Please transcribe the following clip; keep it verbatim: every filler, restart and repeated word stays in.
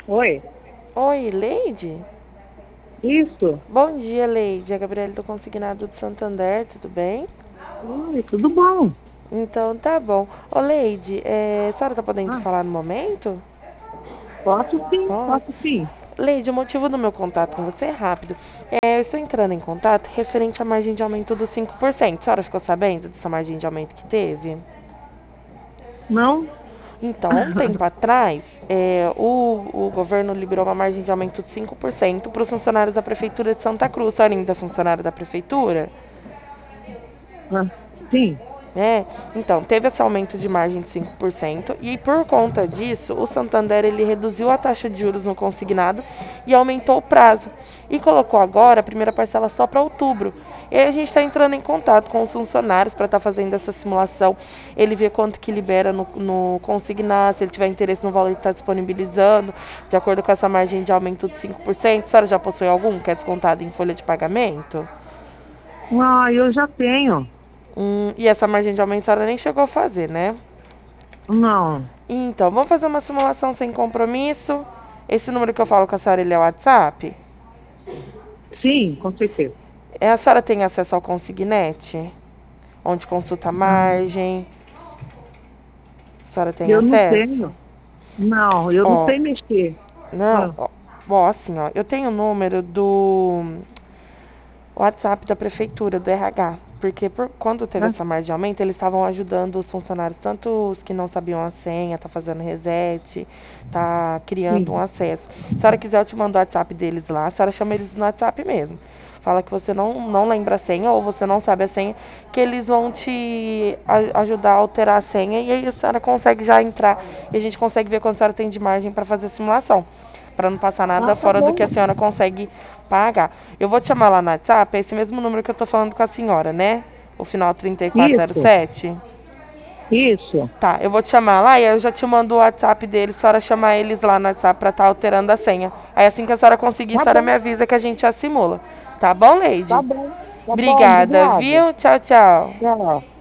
Oi, Oi, Leide? isso? Bom dia, Leide. É a Gabriela do Consignado de Santander, tudo bem? Oi, tudo bom? Então tá bom. Ô, Leide, é, a senhora tá podendo Ah, falar no momento? posso sim, Pode. posso sim. Leide, o motivo do meu contato com você é rápido. É, eu estou entrando em contato referente à margem de aumento dos cinco por cento. A senhora ficou sabendo dessa margem de aumento que teve? Não? Então, há um tempo atrás, é, o, o governo liberou uma margem de aumento de cinco por cento para os funcionários da Prefeitura de Santa Cruz. A senhora ainda é funcionário da Prefeitura? Ah, sim. É, então, teve esse aumento de margem de cinco por cento e por conta disso, o Santander ele reduziu a taxa de juros no consignado e aumentou o prazo. E colocou agora a primeira parcela só para outubro. E aí a gente está entrando em contato com os funcionários para estar tá fazendo essa simulação. Ele vê quanto que libera no, no consignado, se ele tiver interesse no valor que está disponibilizando, de acordo com essa margem de aumento de cinco por cento. A senhora já possui algum que é descontado em folha de pagamento? Ah, eu já tenho. Hum, e essa margem de aumento a senhora nem chegou a fazer, né? Não. Então, vamos fazer uma simulação sem compromisso. Esse número que eu falo com a senhora, ele é o WhatsApp? Sim, com certeza. É, a senhora tem acesso ao Consignet? Onde consulta a Ah, margem? A senhora tem eu não acesso? tenho. Não, eu não Ó, sei mexer. não, Ah, ó, ó, assim, ó, eu tenho o número do WhatsApp da prefeitura, do R H. Porque por, quando teve ah, essa margem de aumento, eles estavam ajudando os funcionários, tanto os que não sabiam a senha, tá fazendo reset, tá criando um sim. acesso. Se a senhora quiser, eu te mando o WhatsApp deles lá. A senhora chama eles no WhatsApp mesmo. Fala que você não, não lembra a senha ou você não sabe a senha, que eles vão te a- ajudar a alterar a senha e aí a senhora consegue já entrar e a gente consegue ver quanto a senhora tem de margem para fazer a simulação. Para não passar Ah, nada tá fora do que a bom. senhora consegue pagar. Eu vou te chamar lá no WhatsApp, é esse mesmo número que eu tô falando com a senhora, né? O final trinta e quatro zero Isso, sete. isso. Tá, eu vou te chamar lá e aí eu já te mando o WhatsApp deles, a senhora chamar eles lá no WhatsApp pra estar tá alterando a senha. Aí assim que a senhora conseguir, a Tá senhora me bom, avisa que a gente já simula. Tá bom, tá Leide? bom. Tá bom, Obrigada, obrigada. viu? Tchau, tchau. Tchau.